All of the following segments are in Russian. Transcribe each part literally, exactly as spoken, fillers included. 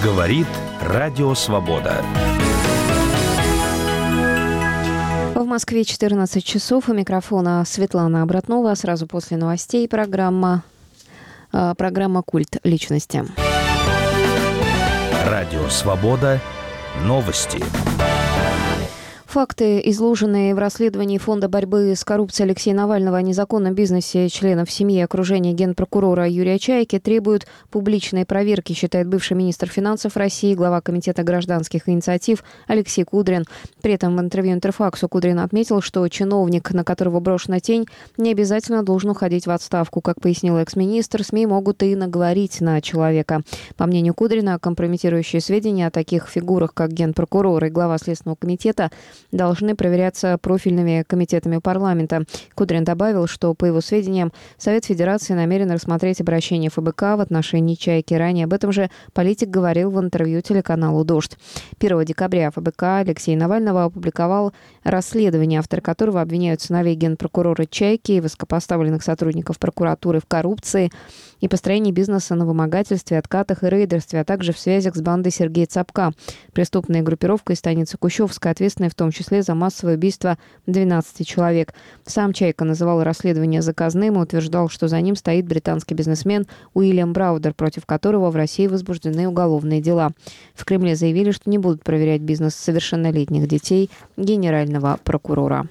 Говорит Радио Свобода. В Москве четырнадцать часов. У микрофона Светлана Обратнова. Сразу после новостей программа, программа «Культ личности». Радио Свобода. Новости. Факты, изложенные в расследовании Фонда борьбы с коррупцией Алексея Навального о незаконном бизнесе членов семьи и окружения генпрокурора Юрия Чайки, требуют публичной проверки, считает бывший министр финансов России, глава Комитета гражданских инициатив Алексей Кудрин. При этом в интервью Интерфаксу Кудрин отметил, что чиновник, на которого брошена тень, не обязательно должен уходить в отставку. Как пояснил экс-министр, СМИ могут и наговорить на человека. По мнению Кудрина, компрометирующие сведения о таких фигурах, как генпрокурор и глава Следственного комитета, должны проверяться профильными комитетами парламента. Кудрин добавил, что, по его сведениям, Совет Федерации намерен рассмотреть обращение ФБК в отношении Чайки. Ранее об этом же политик говорил в интервью телеканалу «Дождь». первого декабря ФБК Алексея Навального опубликовал расследование, авторы которого обвиняют сыновей генпрокурора Чайки и высокопоставленных сотрудников прокуратуры в коррупции и построении бизнеса на вымогательстве, откатах и рейдерстве, а также в связях с бандой Сергея Цапка, преступной группировкой из станицы Кущевской, ответственной в том числе за массовое убийство двенадцати человек. Сам Чайка называл расследование заказным и утверждал, что за ним стоит британский бизнесмен Уильям Браудер, против которого в России возбуждены уголовные дела. В Кремле заявили, что не будут проверять бизнес совершеннолетних детей генерального прокурора.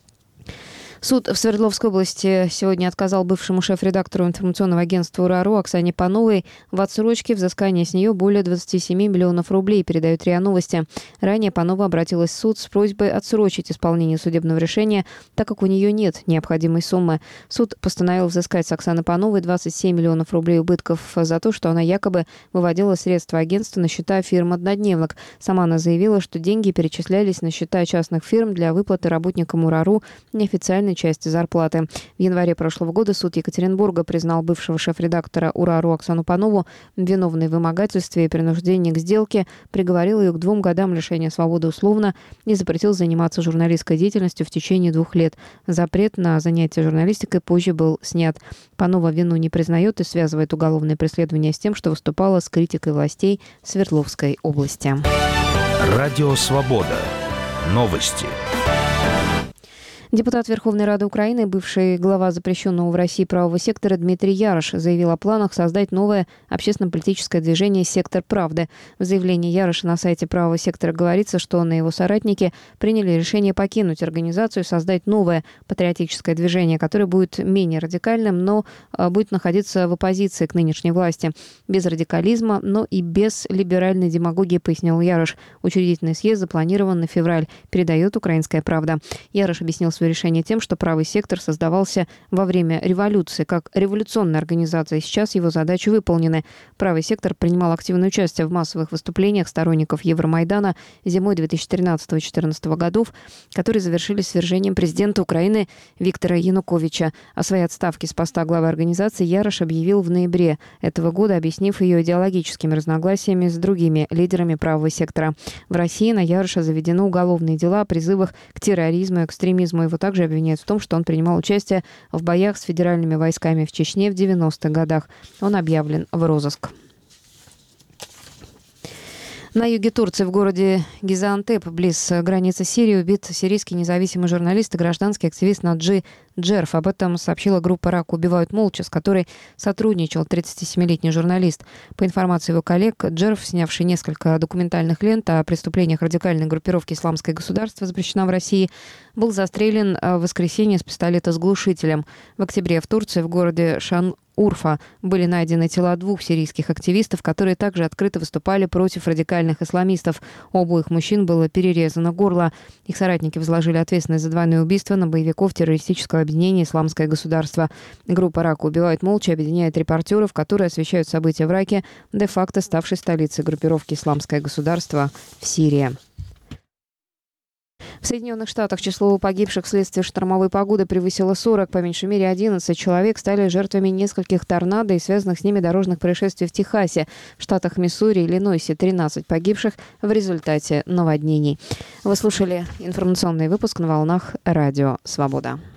Суд в Свердловской области сегодня отказал бывшему шеф-редактору информационного агентства УРАРУ Оксане Пановой в отсрочке взыскания с нее более двадцати семи миллионов рублей, передают РИА Новости. Ранее Панова обратилась в суд с просьбой отсрочить исполнение судебного решения, так как у нее нет необходимой суммы. Суд постановил взыскать с Оксаны Пановой двадцать семь миллионов рублей убытков за то, что она якобы выводила средства агентства на счета фирм «Однодневник». Сама она заявила, что деньги перечислялись на счета частных фирм для выплаты работникам УРАРУ неофициальной части зарплаты. В январе прошлого года суд Екатеринбурга признал бывшего шеф-редактора УРАРУ Оксану Панову виновной в вымогательстве и принуждении к сделке, приговорил ее к двум годам лишения свободы условно и запретил заниматься журналистской деятельностью в течение двух лет. Запрет на занятие журналистикой позже был снят. Панова вину не признает и связывает уголовное преследование с тем, что выступала с критикой властей Свердловской области. Радио Свобода. Новости. Депутат Верховной Рады Украины, бывший глава запрещенного в России правого сектора Дмитрий Ярош заявил о планах создать новое общественно-политическое движение «Сектор правды». В заявлении Яроша на сайте правого сектора говорится, что он и его соратники приняли решение покинуть организацию и создать новое патриотическое движение, которое будет менее радикальным, но будет находиться в оппозиции к нынешней власти. Без радикализма, но и без либеральной демагогии, пояснил Ярош. Учредительный съезд запланирован на февраль, передает «Украинская правда». Ярош объяснил свое решение тем, что правый сектор создавался во время революции как революционная организация. Сейчас его задачи выполнены. Правый сектор принимал активное участие в массовых выступлениях сторонников Евромайдана зимой две тысячи тринадцатого - две тысячи четырнадцатого годов, которые завершились свержением президента Украины Виктора Януковича. О своей отставке с поста главы организации Ярош объявил в ноябре этого года, объяснив ее идеологическими разногласиями с другими лидерами правого сектора. В России на Яроша заведено уголовные дела о призывах к терроризму и экстремизму. Его также обвиняют в том, что он принимал участие в боях с федеральными войсками в Чечне в девяностых годах. Он объявлен в розыск. На юге Турции, в городе Газиантеп, близ границы Сирии, убит сирийский независимый журналист и гражданский активист Наджи Джерф. Об этом сообщила группа «Рак убивают молча», с которой сотрудничал тридцатисемилетний журналист. По информации его коллег, Джерф, снявший несколько документальных лент о преступлениях радикальной группировки «Исламское государство», запрещена в России, был застрелен в воскресенье с пистолета с глушителем. В октябре в Турции, в городе Шан Урфа, были найдены тела двух сирийских активистов, которые также открыто выступали против радикальных исламистов. У обоих мужчин было перерезано горло. Их соратники возложили ответственность за двойное убийство на боевиков террористического объединения «Исламское государство». Группа «Рак убивают молча» объединяет репортеров, которые освещают события в Раке, де-факто ставшей столицей группировки «Исламское государство» в Сирии. В Соединенных Штатах число погибших вследствие штормовой погоды превысило сорок. По меньшей мере одиннадцать человек стали жертвами нескольких торнадо и связанных с ними дорожных происшествий в Техасе. В штатах Миссури и Иллинойсе тринадцать погибших в результате наводнений. Вы слушали информационный выпуск на волнах Радио Свобода.